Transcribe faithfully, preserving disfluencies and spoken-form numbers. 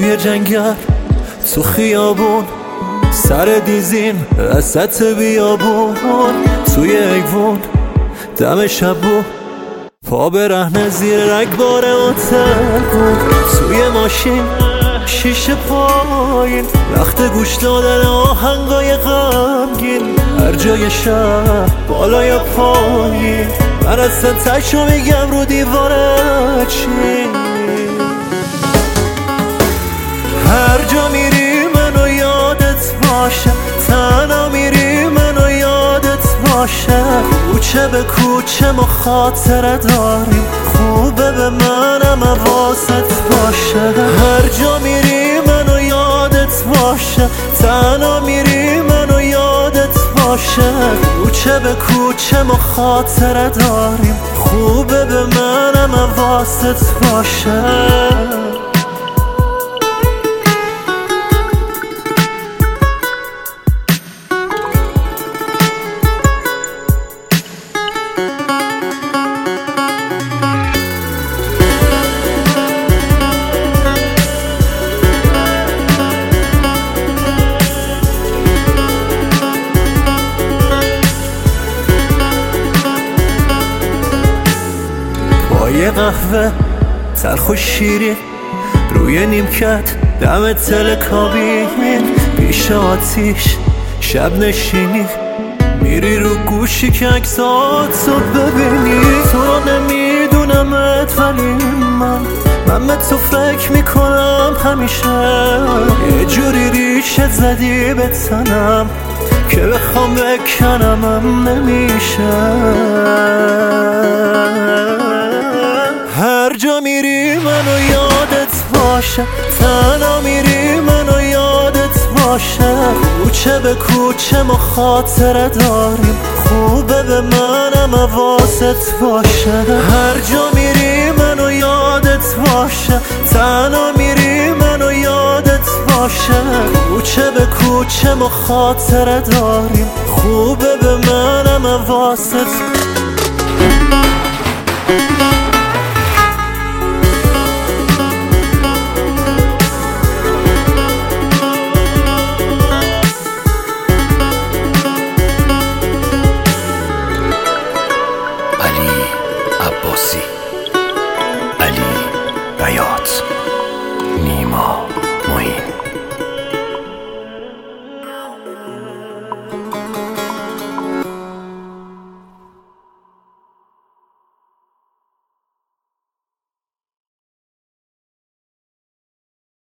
توی جنگل تو خیابون سر دیزیم وسط بیابون توی ایوون دم شبون پا برهنه زیر رگبار هتل بود توی ماشین شیشه پایین وقت گوش دادن آهنگای غمگین هر جای شهر بالا یا پایین من اصلا تشو میگم رو دیواره چی هر جا میری منو یادت باشه تنها میری منو یادت باشه کوچه به کوچه ما خاطره داریم خوبه به منم حواست باشه هر جا میری منو یادت باشه تنها میری منو یادت باشه کوچه به کوچه ما خاطره داریم خوبه به منم حواست باشه یه قهوه تلخ و شیرین روی نیمکت دم تل کابین پیش آتیش شب نشینی میری رو گوشی که عکساتو ببینی تو رو نمیدونمت ولی من من به تو فکر میکنم همیشه یه جوری ریشه زدی به تنم که بخوام بکنمم نمیشه هر جا میری منو یادت باشه تنها میری منو یادت باشه کوچه به کوچه ما خاطره داریم خوبه به منم حواست باشه هر جا میری منو یادت باشه تنها میری منو یادت باشه کوچه به کوچه ما خاطره داریم خوبه به منم حواست علی عباسی علی بیات